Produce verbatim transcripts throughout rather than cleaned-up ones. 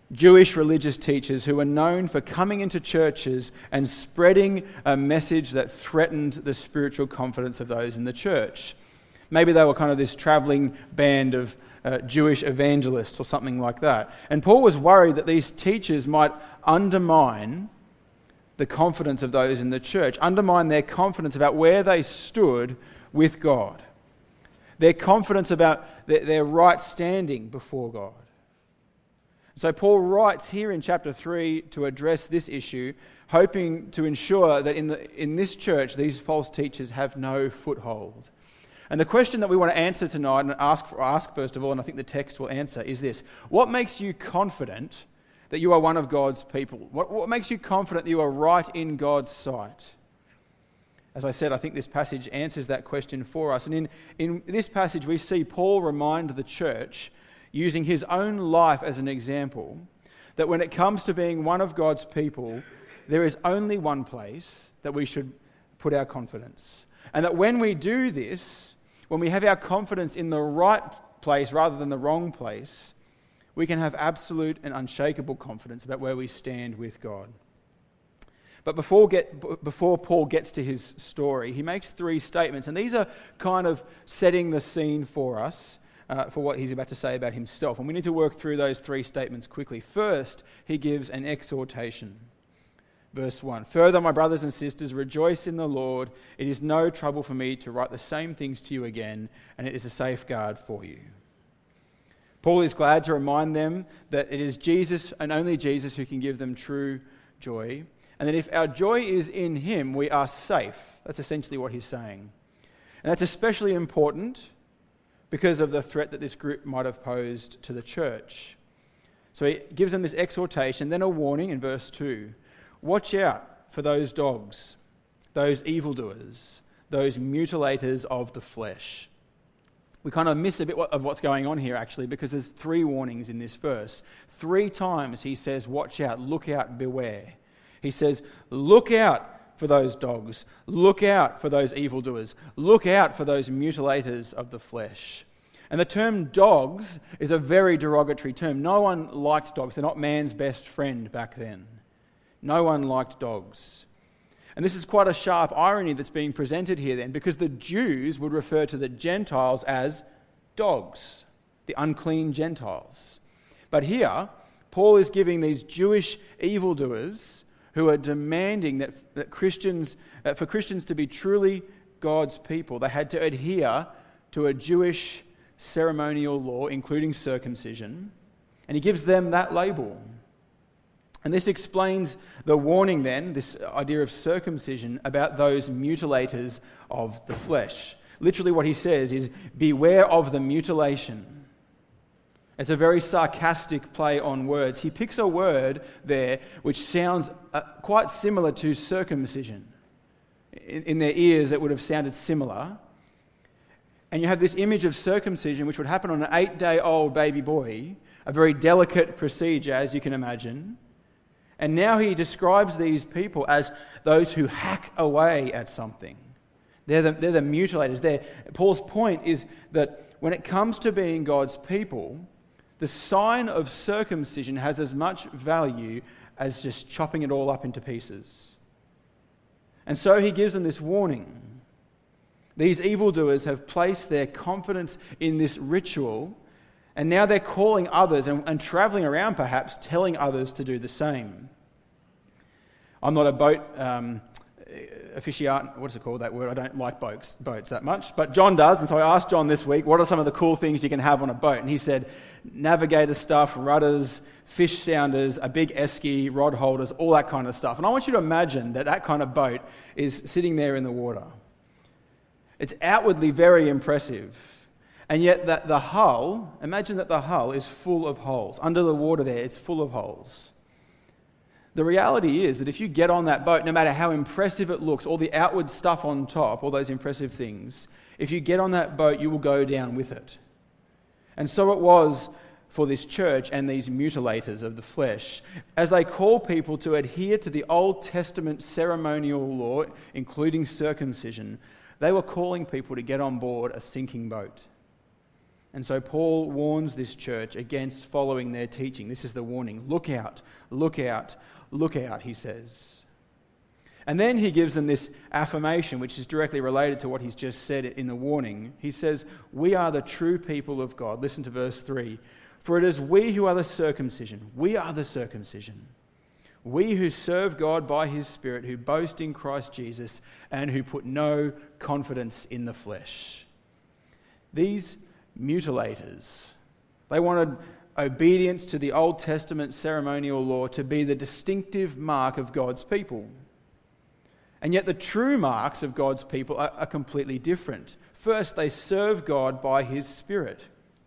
Jewish religious teachers who were known for coming into churches and spreading a message that threatened the spiritual confidence of those in the church. Maybe they were kind of this traveling band of uh, Jewish evangelists or something like that. And Paul was worried that these teachers might undermine the confidence of those in the church, undermine their confidence about where they stood with God, their confidence about their, their right standing before God. So Paul writes here in chapter three to address this issue, hoping to ensure that in the in this church these false teachers have no foothold. And the question that we want to answer tonight, and ask, ask first of all, and I think the text will answer, is this: what makes you confident that you are one of God's people? What, what makes you confident that you are right in God's sight? As I said, I think this passage answers that question for us. And in, in this passage we see Paul remind the church, using his own life as an example, that when it comes to being one of God's people, there is only one place that we should put our confidence. And that when we do this, when we have our confidence in the right place rather than the wrong place, we can have absolute and unshakable confidence about where we stand with God. But before get before Paul gets to his story, he makes three statements, and these are kind of setting the scene for us uh, for what he's about to say about himself. And we need to work through those three statements quickly. First, he gives an exhortation. Verse one, "Further, my brothers and sisters, rejoice in the Lord. It is no trouble for me to write the same things to you again, and it is a safeguard for you." Paul is glad to remind them that it is Jesus and only Jesus who can give them true joy, and that if our joy is in him, we are safe. That's essentially what he's saying. And that's especially important because of the threat that this group might have posed to the church. So he gives them this exhortation, then a warning in verse two. Watch out for those dogs, those evildoers, those mutilators of the flesh. We kind of miss a bit of what's going on here, actually, because there's three warnings in this verse. Three times he says, watch out, look out, beware. He says, look out for those dogs. Look out for those evildoers. Look out for those mutilators of the flesh. And the term dogs is a very derogatory term. No one liked dogs. They're not man's best friend back then. No one liked dogs. And this is quite a sharp irony that's being presented here then, because the Jews would refer to the Gentiles as dogs, the unclean Gentiles. But here, Paul is giving these Jewish evildoers who are demanding that, that Christians, uh, for Christians to be truly God's people, they had to adhere to a Jewish ceremonial law, including circumcision, and he gives them that label. And this explains the warning then, this idea of circumcision, about those mutilators of the flesh. Literally what he says is, beware of the mutilation. It's a very sarcastic play on words. He picks a word there which sounds uh, quite similar to circumcision. In, in their ears it would have sounded similar. And you have this image of circumcision which would happen on an eight-day-old baby boy, a very delicate procedure, as you can imagine. And now he describes these people as those who hack away at something. They're the, they're the mutilators. They're, Paul's point is that when it comes to being God's people, the sign of circumcision has as much value as just chopping it all up into pieces. And so he gives them this warning. These evildoers have placed their confidence in this ritual, and now they're calling others and, and travelling around perhaps telling others to do the same. I'm not a boat um, aficionado, what's it called, that word? I don't like boats, boats that much, but John does, and so I asked John this week, what are some of the cool things you can have on a boat? And he said, navigator stuff, rudders, fish sounders, a big esky, rod holders, all that kind of stuff. And I want you to imagine that that kind of boat is sitting there in the water. It's outwardly very impressive. And yet that the hull, imagine that the hull is full of holes. Under the water there, it's full of holes. The reality is that if you get on that boat, no matter how impressive it looks, all the outward stuff on top, all those impressive things, if you get on that boat, you will go down with it. And so it was for this church and these mutilators of the flesh. As they call people to adhere to the Old Testament ceremonial law, including circumcision, they were calling people to get on board a sinking boat. And so Paul warns this church against following their teaching. This is the warning. Look out, look out, look out, he says. And then he gives them this affirmation, which is directly related to what he's just said in the warning. He says, we are the true people of God. Listen to verse three. For it is we who are the circumcision. We are the circumcision. We who serve God by his Spirit, who boast in Christ Jesus, and who put no confidence in the flesh. These mutilators, they wanted obedience to the Old Testament ceremonial law to be the distinctive mark of God's people. And yet the true marks of God's people are, are completely different. First, they serve God by his Spirit.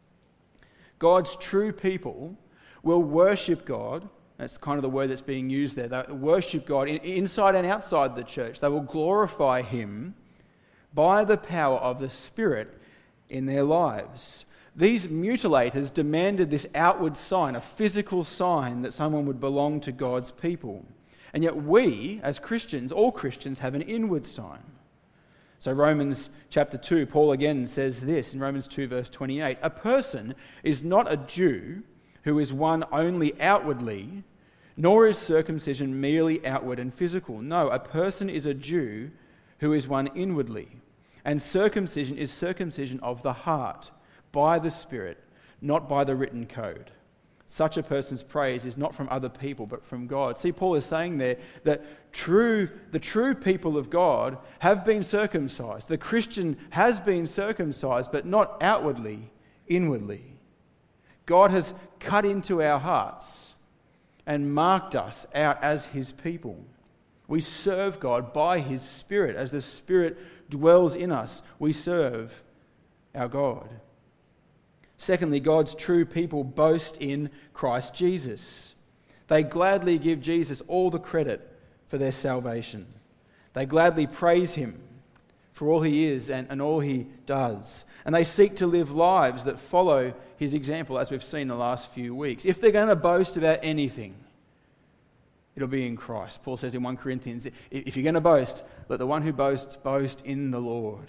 God's true people will worship God. That's kind of the word that's being used there. They worship God inside and outside the church. They will glorify him by the power of the Spirit in their lives. These mutilators demanded this outward sign, a physical sign that someone would belong to God's people. And yet we, as Christians, all Christians, have an inward sign. So Romans chapter two, Paul again says this in Romans two verse twenty-eight, a person is not a Jew who is one only outwardly, nor is circumcision merely outward and physical. No, a person is a Jew who is one inwardly. And circumcision is circumcision of the heart, by the Spirit, not by the written code. Such a person's praise is not from other people, but from God. See, Paul is saying there that true, the true people of God have been circumcised. The Christian has been circumcised, but not outwardly, inwardly. God has cut into our hearts and marked us out as his people. We serve God by his Spirit. As the Spirit dwells in us, we serve our God. Secondly, God's true people boast in Christ Jesus. They gladly give Jesus all the credit for their salvation. They gladly praise him for all he is and, and all he does. And they seek to live lives that follow his example, as we've seen the last few weeks. If they're going to boast about anything, it'll be in Christ. Paul says in First Corinthians, if you're going to boast, let the one who boasts boast in the Lord.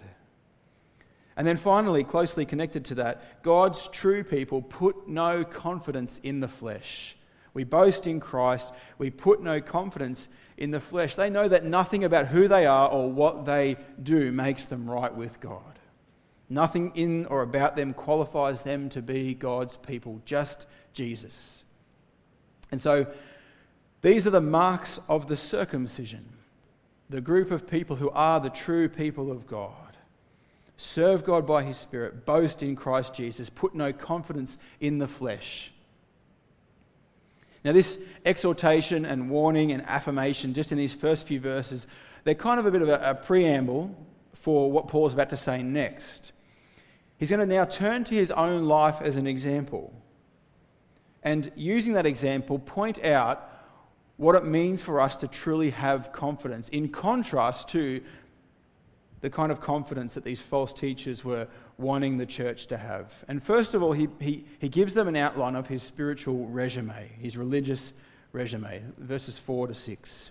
And then finally, closely connected to that, God's true people put no confidence in the flesh. We boast in Christ. We put no confidence in the flesh. They know that nothing about who they are or what they do makes them right with God. Nothing in or about them qualifies them to be God's people, just Jesus. And so these are the marks of the circumcision, the group of people who are the true people of God. Serve God by his Spirit, boast in Christ Jesus, put no confidence in the flesh. Now this exhortation and warning and affirmation just in these first few verses, they're kind of a bit of a, a preamble for what Paul's about to say next. He's going to now turn to his own life as an example and using that example point out what it means for us to truly have confidence in contrast to the kind of confidence that these false teachers were wanting the church to have. And first of all, he, he, he gives them an outline of his spiritual resume, his religious resume, verses four to six.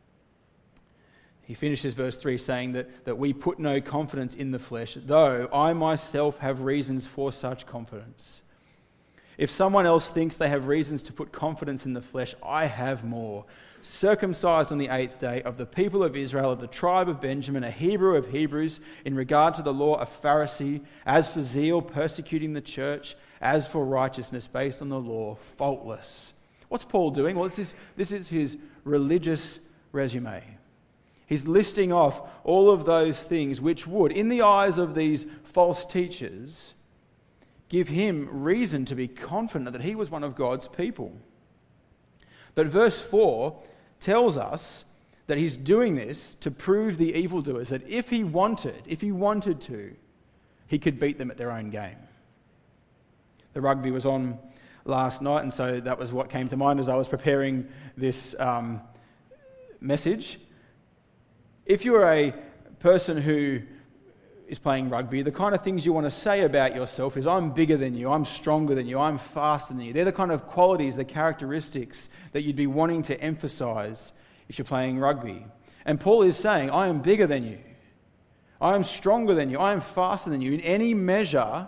He finishes verse three saying that, that we put no confidence in the flesh, though I myself have reasons for such confidence. If someone else thinks they have reasons to put confidence in the flesh, I have more. Circumcised on the eighth day, of the people of Israel, of the tribe of Benjamin, a Hebrew of Hebrews, in regard to the law, a Pharisee, as for zeal, persecuting the church, as for righteousness based on the law, faultless. What's Paul doing? Well, this is, this is his religious resume. He's listing off all of those things which would, in the eyes of these false teachers, give him reason to be confident that he was one of God's people. But verse four tells us that he's doing this to prove the evildoers that if he wanted, if he wanted to, he could beat them at their own game. The rugby was on last night, and so that was what came to mind as I was preparing this um, message. If you're a person who is playing rugby, the kind of things you want to say about yourself is, I'm bigger than you, I'm stronger than you, I'm faster than you. They're the kind of qualities, the characteristics that you'd be wanting to emphasize if you're playing rugby. And Paul is saying, I am bigger than you. I am stronger than you. I am faster than you. In any measure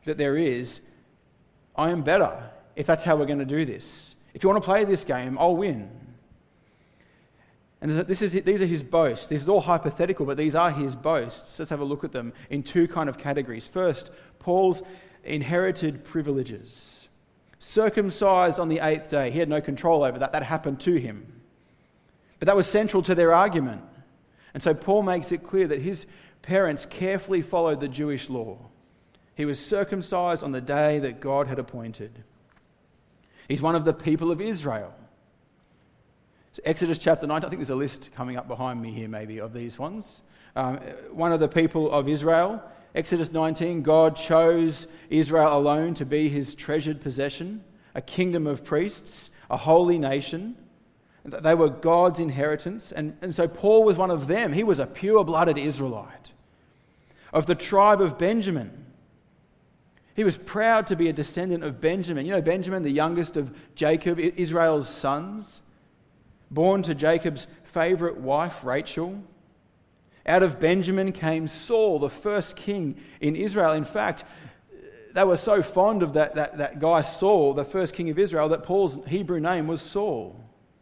that there is, I am better if that's how we're going to do this. If you want to play this game, I'll win. And this is, these are his boasts. This is all hypothetical, but these are his boasts. Let's have a look at them in two kind of categories. First, Paul's inherited privileges. Circumcised on the eighth day. He had no control over that. That happened to him. But that was central to their argument. And so Paul makes it clear that his parents carefully followed the Jewish law. He was circumcised on the day that God had appointed. He's one of the people of Israel. So Exodus chapter nine, I think there's a list coming up behind me here maybe of these ones. Um, one of the people of Israel. Exodus nineteen, God chose Israel alone to be his treasured possession, a kingdom of priests, a holy nation. They were God's inheritance. And, and so Paul was one of them. He was a pure-blooded Israelite. Of the tribe of Benjamin. He was proud to be a descendant of Benjamin. You know Benjamin, the youngest of Jacob, Israel's sons. Born to Jacob's favourite wife, Rachel. Out of Benjamin came Saul, the first king in Israel. In fact, they were so fond of that, that, that guy Saul, the first king of Israel, that Paul's Hebrew name was Saul.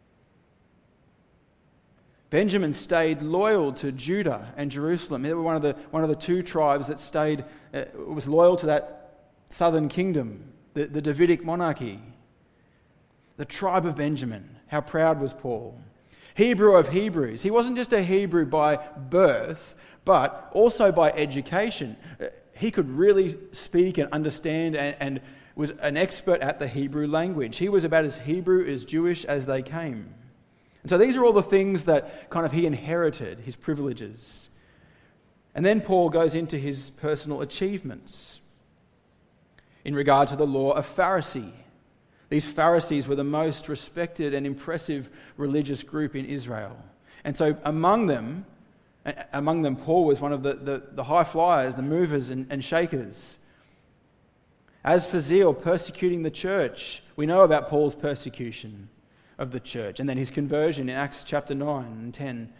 Benjamin stayed loyal to Judah and Jerusalem. They were one of the, one of the two tribes that stayed, uh, was loyal to that southern kingdom, the, the Davidic monarchy. The tribe of Benjamin. How proud was Paul? Hebrew of Hebrews. He wasn't just a Hebrew by birth, but also by education. He could really speak and understand and, and was an expert at the Hebrew language. He was about as Hebrew as Jewish as they came. And so these are all the things that kind of he inherited, his privileges. And then Paul goes into his personal achievements in regard to the law of Pharisee. These Pharisees were the most respected and impressive religious group in Israel. And so among them, among them Paul was one of the, the, the high flyers, the movers and, and shakers. As for zeal, persecuting the church, we know about Paul's persecution of the church and then his conversion in Acts chapter nine and ten.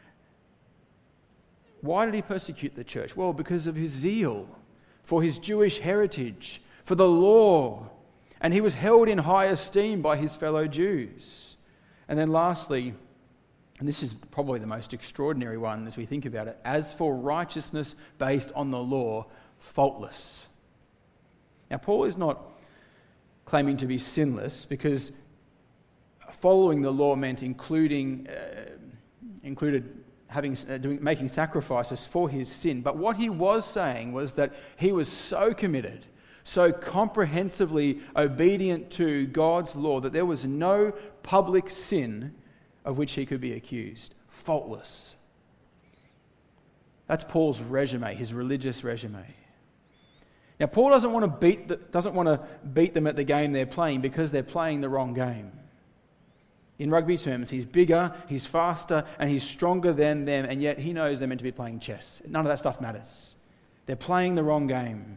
Why did he persecute the church? Well, because of his zeal for his Jewish heritage, for the law. And he was held in high esteem by his fellow Jews. And then lastly, and this is probably the most extraordinary one as we think about it, as for righteousness based on the law, faultless. Now, Paul is not claiming to be sinless because following the law meant including, uh, included having, uh, doing, making sacrifices for his sin. But what he was saying was that he was so committed, so comprehensively obedient to God's law that there was no public sin of which he could be accused. Faultless. That's Paul's resume, his religious resume. Now, Paul doesn't want to beat the, doesn't want to beat them at the game they're playing because they're playing the wrong game. In rugby terms, he's bigger, he's faster, and he's stronger than them, and yet he knows they're meant to be playing chess. None of that stuff matters. They're playing the wrong game.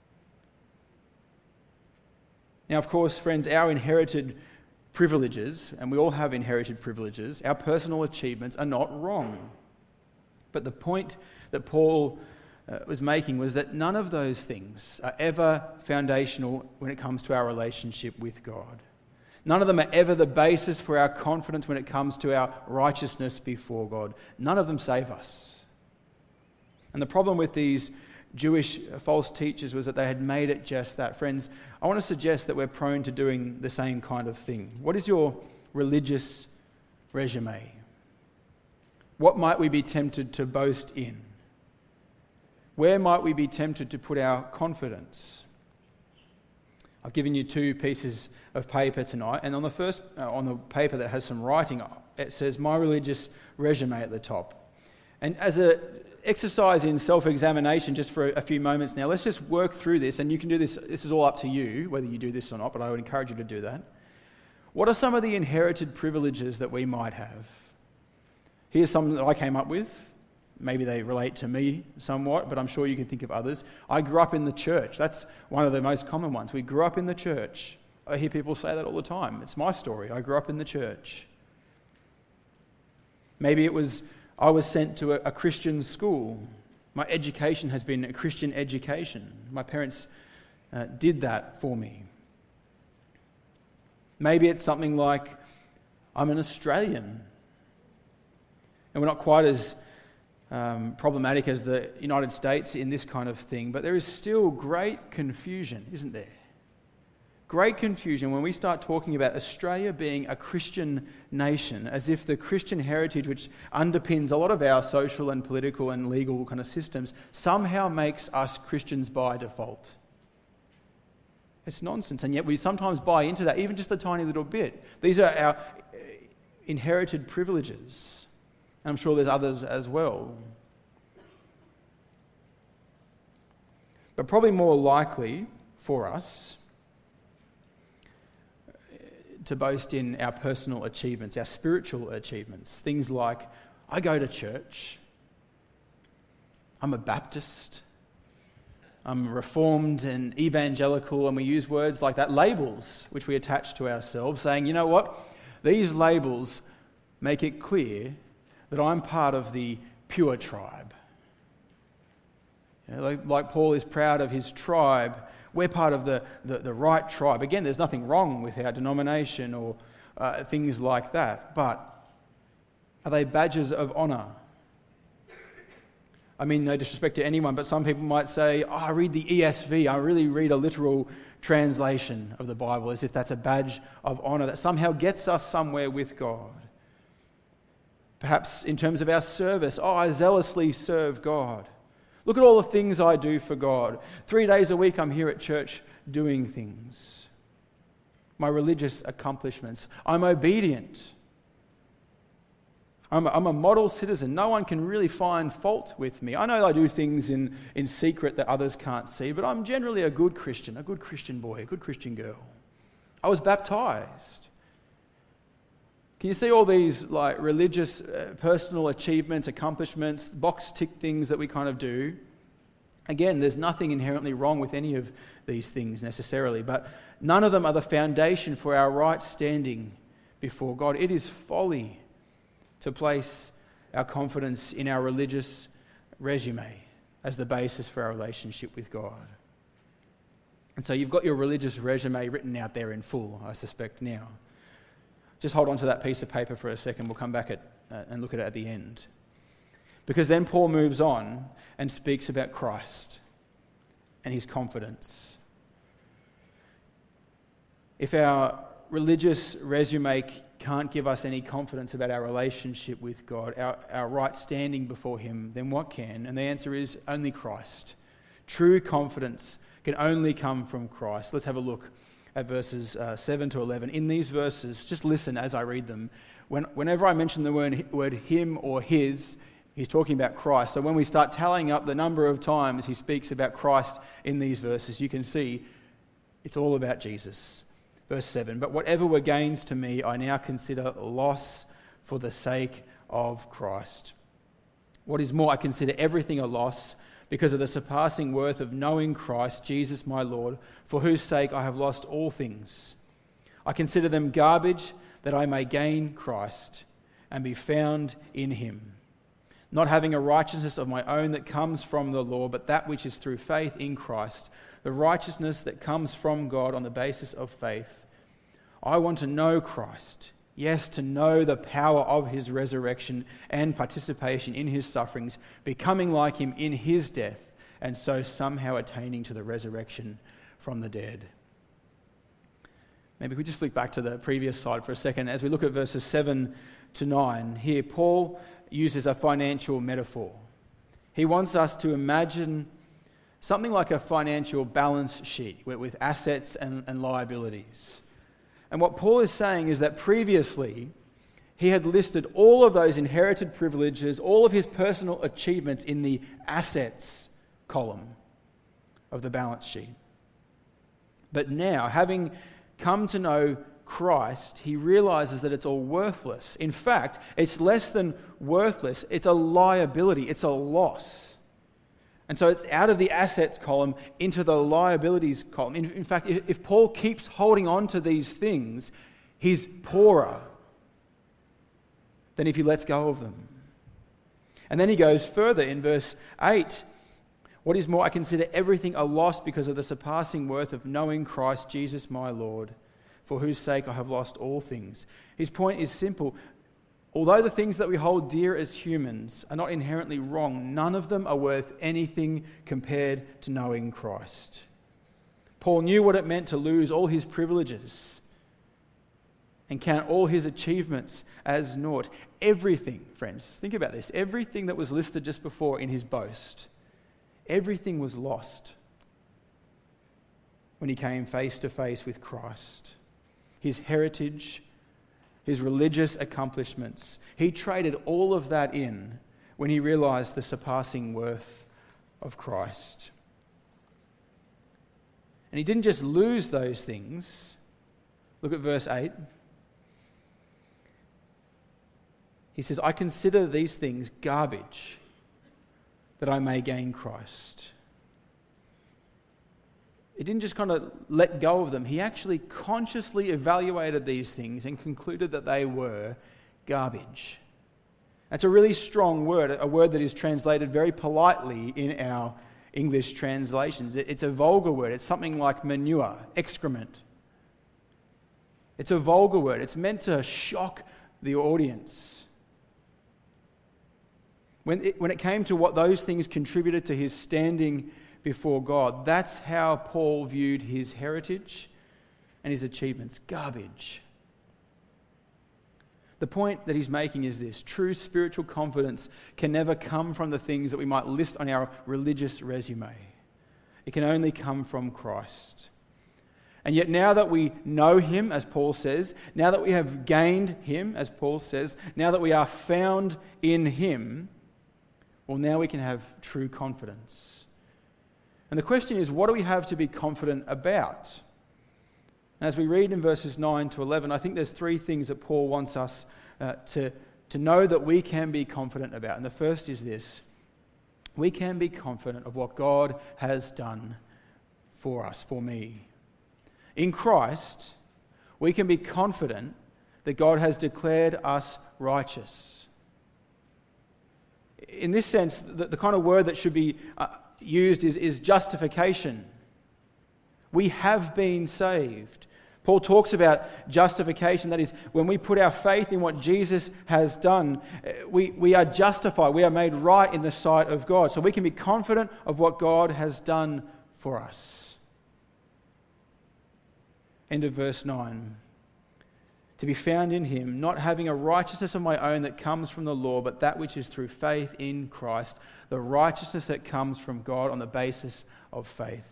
Now, of course, friends, our inherited privileges, and we all have inherited privileges, our personal achievements are not wrong. But the point that Paul uh, was making was that none of those things are ever foundational when it comes to our relationship with God. None of them are ever the basis for our confidence when it comes to our righteousness before God. None of them save us. And the problem with these Jewish false teachers was that they had made it just that. Friends, I want to suggest that we're prone to doing the same kind of thing. What is your religious resume? What might we be tempted to boast in? Where might we be tempted to put our confidence? I've given you two pieces of paper tonight, and on the first, uh, on the paper that has some writing, it says "My religious resume" at the top. And as an exercise in self-examination, just for a few moments now, let's just work through this, and you can do this. This is all up to you, whether you do this or not, but I would encourage you to do that. What are some of the inherited privileges that we might have? Here's some that I came up with. Maybe they relate to me somewhat, but I'm sure you can think of others. I grew up in the church. That's one of the most common ones. We grew up in the church. I hear people say that all the time. It's my story. I grew up in the church. Maybe it was I was sent to a, a Christian school. My education has been a Christian education. My parents uh, did that for me. Maybe it's something like, I'm an Australian. And we're not quite as um, problematic as the United States in this kind of thing, but there is still great confusion, isn't there? Great confusion when we start talking about Australia being a Christian nation, as if the Christian heritage, which underpins a lot of our social and political and legal kind of systems, somehow makes us Christians by default. It's nonsense, and yet we sometimes buy into that, even just a tiny little bit. These are our inherited privileges. I'm sure there's others as well. But probably more likely for us to boast in our personal achievements, our spiritual achievements. Things like, I go to church, I'm a Baptist, I'm Reformed and evangelical, and we use words like that, labels which we attach to ourselves, saying, you know what, these labels make it clear that I'm part of the pure tribe. You know, like, like Paul is proud of his tribe, we're part of the, the, the right tribe. Again, there's nothing wrong with our denomination or uh, things like that, but are they badges of honour? I mean, no disrespect to anyone, but some people might say, oh, I read the E S V, I really read a literal translation of the Bible, as if that's a badge of honour that somehow gets us somewhere with God. Perhaps in terms of our service, oh, I zealously serve God. Look at all the things I do for God. Three days a week I'm here at church doing things. My religious accomplishments. I'm obedient. I'm a, I'm a model citizen. No one can really find fault with me. I know I do things in, in secret that others can't see, but I'm generally a good Christian, a good Christian boy, a good Christian girl. I was baptized. Can you see all these like religious, uh, personal achievements, accomplishments, box tick things that we kind of do? Again, there's nothing inherently wrong with any of these things necessarily, but none of them are the foundation for our right standing before God. It is folly to place our confidence in our religious resume as the basis for our relationship with God. And so you've got your religious resume written out there in full, I suspect now. Just hold on to that piece of paper for a second. We'll come back at, uh, and look at it at the end. Because then Paul moves on and speaks about Christ and his confidence. If our religious resume can't give us any confidence about our relationship with God, our, our right standing before him, then what can? And the answer is only Christ. True confidence can only come from Christ. Let's have a look at verses uh, seven to eleven. In these verses, just listen as I read them. When, whenever I mention the word, word him or his, he's talking about Christ. So when we start tallying up the number of times he speaks about Christ in these verses, you can see it's all about Jesus. Verse seven, but whatever were gains to me, I now consider loss for the sake of Christ. What is more, I consider everything a loss because of the surpassing worth of knowing Christ, Jesus my Lord, for whose sake I have lost all things. I consider them garbage that I may gain Christ and be found in him, not having a righteousness of my own that comes from the law, but that which is through faith in Christ, the righteousness that comes from God on the basis of faith. I want to know Christ, yes, to know the power of his resurrection and participation in his sufferings, becoming like him in his death, and so somehow attaining to the resurrection from the dead. Maybe we just flick back to the previous slide for a second. As we look at verses seven to nine, here Paul uses a financial metaphor. He wants us to imagine something like a financial balance sheet with assets and, and liabilities. And what Paul is saying is that previously he had listed all of those inherited privileges, all of his personal achievements in the assets column of the balance sheet. But now, having come to know Christ, he realizes that it's all worthless. In fact, it's less than worthless. It's a liability. It's a loss. And so it's out of the assets column into the liabilities column. In, in fact, if, if Paul keeps holding on to these things, he's poorer than if he lets go of them. And then he goes further in verse eight. What is more, I consider everything a loss because of the surpassing worth of knowing Christ Jesus my Lord, for whose sake I have lost all things. His point is simple. Although the things that we hold dear as humans are not inherently wrong, none of them are worth anything compared to knowing Christ. Paul knew what it meant to lose all his privileges and count all his achievements as naught. Everything, friends, think about this, everything that was listed just before in his boast, everything was lost when he came face to face with Christ. His heritage, his religious accomplishments, he traded all of that in when he realized the surpassing worth of Christ. And he didn't just lose those things. Look at verse eight. He says, I consider these things garbage that I may gain Christ. He didn't just kind of let go of them. He actually consciously evaluated these things and concluded that they were garbage. That's a really strong word, a word that is translated very politely in our English translations. It's a vulgar word. It's something like manure, excrement. It's a vulgar word. It's meant to shock the audience. When it, when it came to what those things contributed to his standing before God, that's how Paul viewed his heritage and his achievements. Garbage. The point that he's making is this: true spiritual confidence can never come from the things that we might list on our religious resume. It can only come from Christ. And yet now that we know him, as Paul says, now that we have gained him, as Paul says, now that we are found in him, well, now we can have true confidence. And the question is, what do we have to be confident about? And as we read in verses nine to eleven, I think there's three things that Paul wants us uh, to, to know that we can be confident about. And the first is this: we can be confident of what God has done for us, for me. In Christ, we can be confident that God has declared us righteous. In this sense, the, the kind of word that should be uh, used is, is justification. We have been saved. Paul talks about justification. That is, when we put our faith in what Jesus has done, we, we are justified. We are made right in the sight of God. So we can be confident of what God has done for us. End of verse nine. To be found in him, not having a righteousness of my own that comes from the law, but that which is through faith in Christ, the righteousness that comes from God on the basis of faith.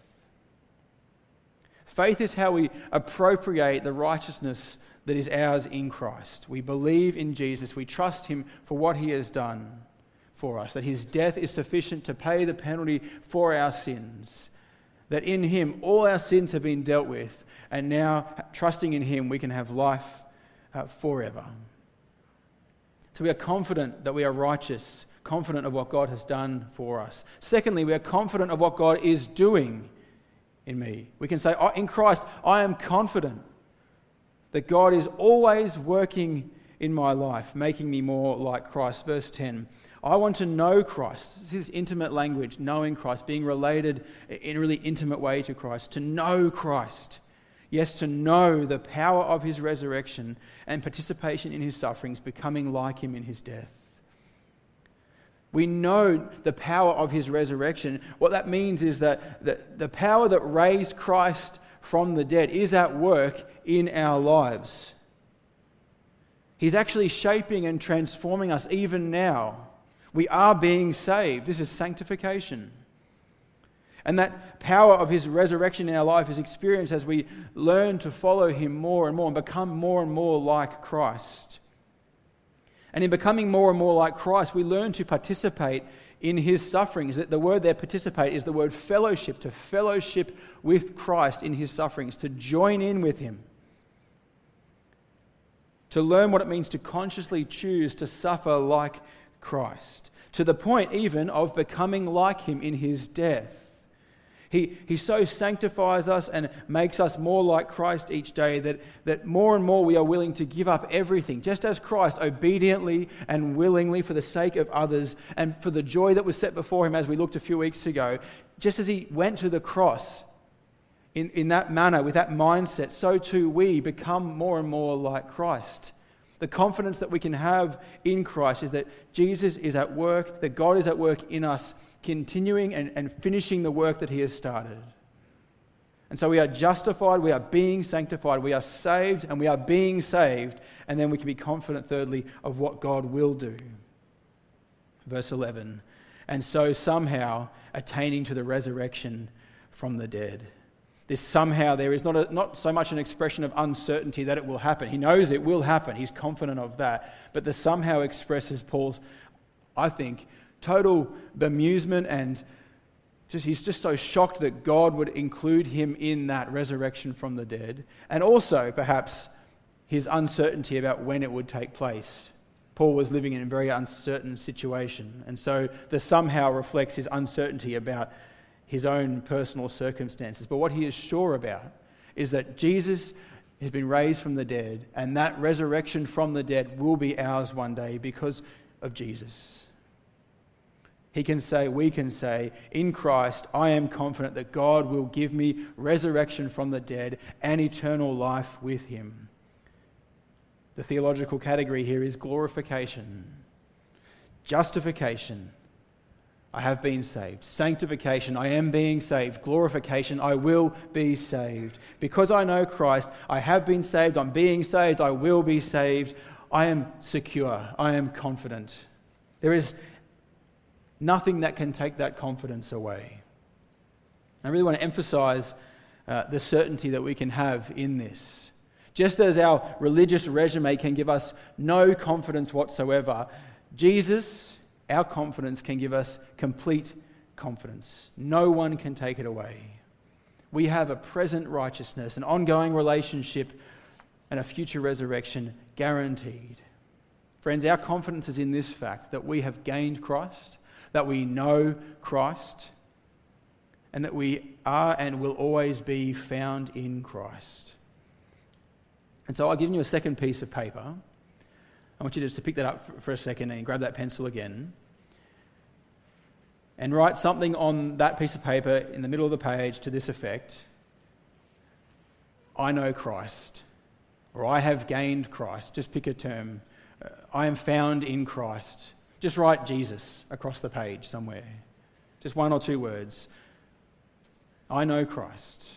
Faith is how we appropriate the righteousness that is ours in Christ. We believe in Jesus. We trust him for what he has done for us, that his death is sufficient to pay the penalty for our sins, that in him all our sins have been dealt with, and now, trusting in him, we can have life uh, forever. So we are confident that we are righteous, confident of what God has done for us. Secondly, we are confident of what God is doing in me. We can say, oh, in Christ, I am confident that God is always working in my life, making me more like Christ. Verse ten, I want to know Christ. This is intimate language, knowing Christ, being related in a really intimate way to Christ. To know Christ. Yes, to know the power of his resurrection and participation in his sufferings, becoming like him in his death. We know the power of his resurrection. What that means is that the, the power that raised Christ from the dead is at work in our lives. He's actually shaping and transforming us even now. We are being saved. This is sanctification. And that power of his resurrection in our life is experienced as we learn to follow him more and more and become more and more like Christ. And in becoming more and more like Christ, we learn to participate in his sufferings. The word there, participate, is the word fellowship, to fellowship with Christ in his sufferings, to join in with him. To learn what it means to consciously choose to suffer like Christ, to the point even of becoming like him in his death. He, he so sanctifies us and makes us more like Christ each day that, that more and more we are willing to give up everything, just as Christ obediently and willingly for the sake of others and for the joy that was set before him, as we looked a few weeks ago. Just as he went to the cross in, in that manner, with that mindset, so too we become more and more like Christ. The confidence that we can have in Christ is that Jesus is at work, that God is at work in us, continuing and, and finishing the work that he has started. And so we are justified, we are being sanctified, we are saved, and we are being saved, and then we can be confident, thirdly, of what God will do. Verse eleven, and so somehow attaining to the resurrection from the dead. This somehow there is not a, not so much an expression of uncertainty that it will happen. He knows it will happen. He's confident of that. But the somehow expresses Paul's, I think, total bemusement and just he's just so shocked that God would include him in that resurrection from the dead. And also, perhaps, his uncertainty about when it would take place. Paul was living in a very uncertain situation. And so the somehow reflects his uncertainty about his own personal circumstances. But what he is sure about is that Jesus has been raised from the dead, and that resurrection from the dead will be ours one day because of Jesus. He can say, we can say, in Christ, I am confident that God will give me resurrection from the dead and eternal life with him. The theological category here is glorification, justification, I have been saved. Sanctification, I am being saved. Glorification, I will be saved. Because I know Christ, I have been saved, I'm being saved, I will be saved. I am secure, I am confident. There is nothing that can take that confidence away. I really want to emphasize uh, the certainty that we can have in this. Just as our religious resume can give us no confidence whatsoever, Jesus, our confidence, can give us complete confidence. No one can take it away. We have a present righteousness, an ongoing relationship, and a future resurrection guaranteed. Friends, our confidence is in this fact that we have gained Christ, that we know Christ, and that we are and will always be found in Christ. And so I've given you a second piece of paper. I want you just to pick that up for a second and grab that pencil again. And write something on that piece of paper in the middle of the page to this effect. I know Christ. Or I have gained Christ. Just pick a term. Uh, I am found in Christ. Just write Jesus across the page somewhere. Just one or two words. I know Christ.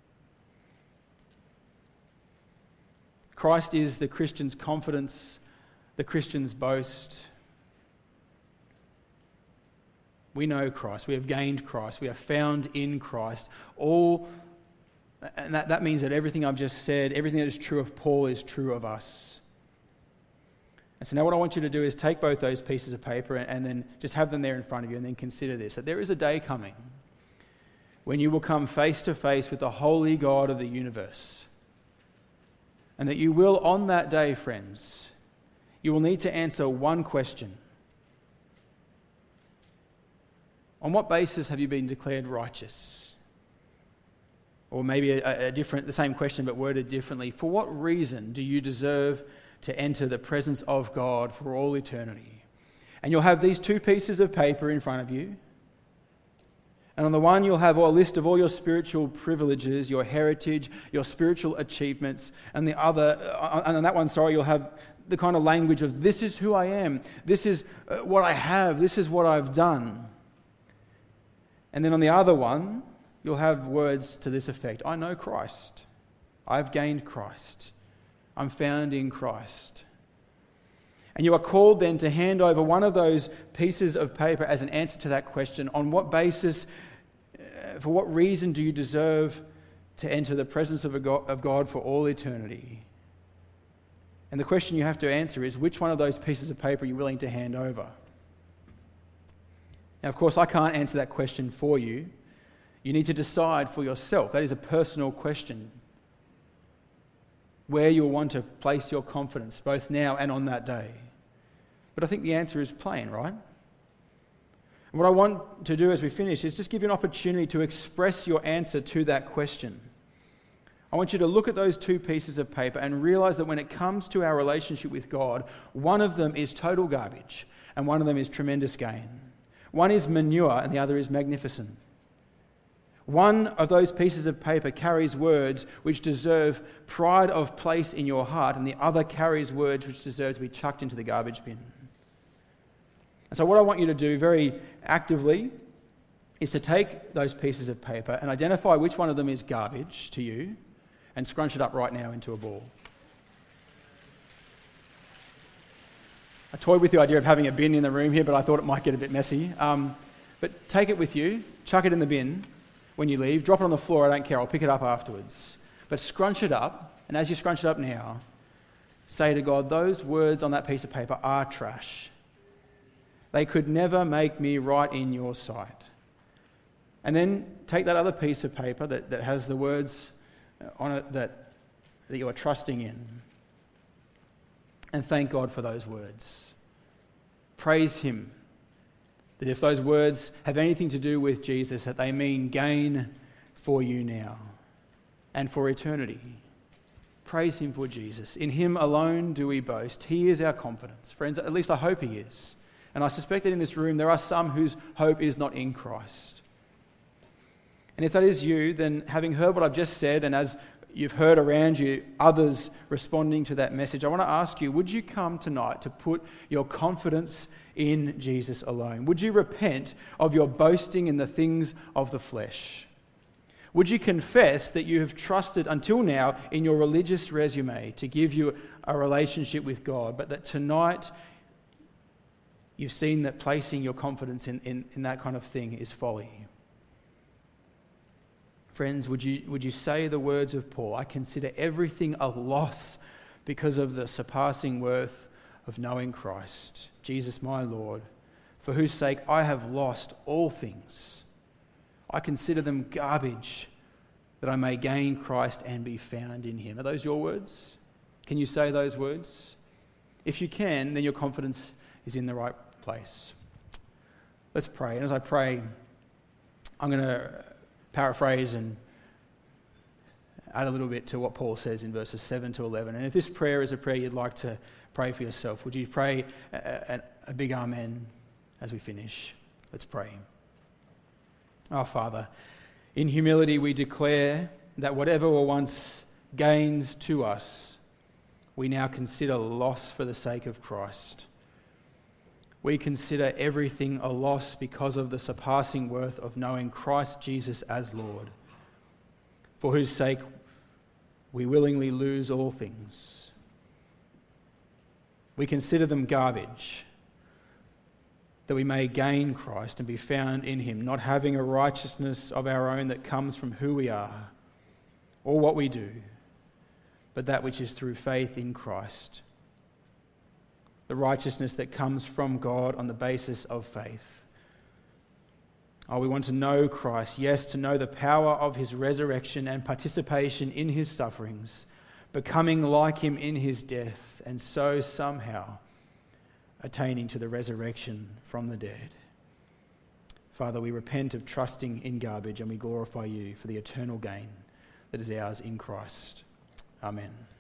Christ is the Christian's confidence, the Christian's boast. We know Christ. We have gained Christ. We are found in Christ. All, and that, that means that everything I've just said, everything that is true of Paul is true of us. And so now what I want you to do is take both those pieces of paper and, and then just have them there in front of you and then consider this, that there is a day coming when you will come face to face with the holy God of the universe. And that you will, on that day, friends, you will need to answer one question. On what basis have you been declared righteous? Or maybe a, a different, the same question but worded differently. For what reason do you deserve to enter the presence of God for all eternity? And you'll have these two pieces of paper in front of you. And on the one you'll have a list of all your spiritual privileges, your heritage, your spiritual achievements. And the other, and on that one, sorry, you'll have the kind of language of this is who I am. This is what I have. This is what I've done. And then on the other one, you'll have words to this effect. I know Christ. I've gained Christ. I'm found in Christ. And you are called then to hand over one of those pieces of paper as an answer to that question. On what basis, uh, for what reason do you deserve to enter the presence of, a God, of God for all eternity? And the question you have to answer is, which one of those pieces of paper are you willing to hand over? Now, of course, I can't answer that question for you. You need to decide for yourself. That is a personal question. Where you'll want to place your confidence, both now and on that day. But I think the answer is plain, right? And what I want to do as we finish is just give you an opportunity to express your answer to that question. I want you to look at those two pieces of paper and realize that when it comes to our relationship with God, one of them is total garbage and one of them is tremendous gain. One is manure and the other is magnificent. One of those pieces of paper carries words which deserve pride of place in your heart, and the other carries words which deserve to be chucked into the garbage bin. And so what I want you to do very actively is to take those pieces of paper and identify which one of them is garbage to you and scrunch it up right now into a ball. I toyed with the idea of having a bin in the room here, but I thought it might get a bit messy. Um, but take it with you, chuck it in the bin when you leave, drop it on the floor, I don't care, I'll pick it up afterwards. But scrunch it up, and as you scrunch it up now, say to God, those words on that piece of paper are trash. They could never make me right in your sight. And then take that other piece of paper that, that has the words on it that, that you are trusting in, and thank God for those words. Praise Him that if those words have anything to do with Jesus, that they mean gain for you now and for eternity. Praise Him for Jesus. In Him alone do we boast. He is our confidence. Friends, at least I hope He is. And I suspect that in this room there are some whose hope is not in Christ. And if that is you, then having heard what I've just said, and as you've heard around you others responding to that message, I want to ask you, would you come tonight to put your confidence in Jesus alone? Would you repent of your boasting in the things of the flesh? Would you confess that you have trusted until now in your religious resume to give you a relationship with God, but that tonight you've seen that placing your confidence in, in, in that kind of thing is folly? Friends, would you, would you say the words of Paul, I consider everything a loss because of the surpassing worth of knowing Christ, Jesus my Lord, for whose sake I have lost all things. I consider them garbage that I may gain Christ and be found in Him. Are those your words? Can you say those words? If you can, then your confidence is in the right place. Let's pray. And as I pray, I'm going to paraphrase and add a little bit to what Paul says in verses seven to eleven. And if this prayer is a prayer you'd like to pray for yourself, would you pray a, a, a big amen as we finish? Let's pray. Our Father, in humility we declare that whatever were once gains to us, we now consider loss for the sake of Christ. We consider everything a loss because of the surpassing worth of knowing Christ Jesus as Lord, for whose sake we willingly lose all things. We consider them garbage, that we may gain Christ and be found in Him, not having a righteousness of our own that comes from who we are or what we do, but that which is through faith in Christ, the righteousness that comes from God on the basis of faith. Oh, we want to know Christ, yes, to know the power of His resurrection and participation in His sufferings, becoming like Him in His death, and so somehow attaining to the resurrection from the dead. Father, we repent of trusting in garbage and we glorify You for the eternal gain that is ours in Christ. Amen.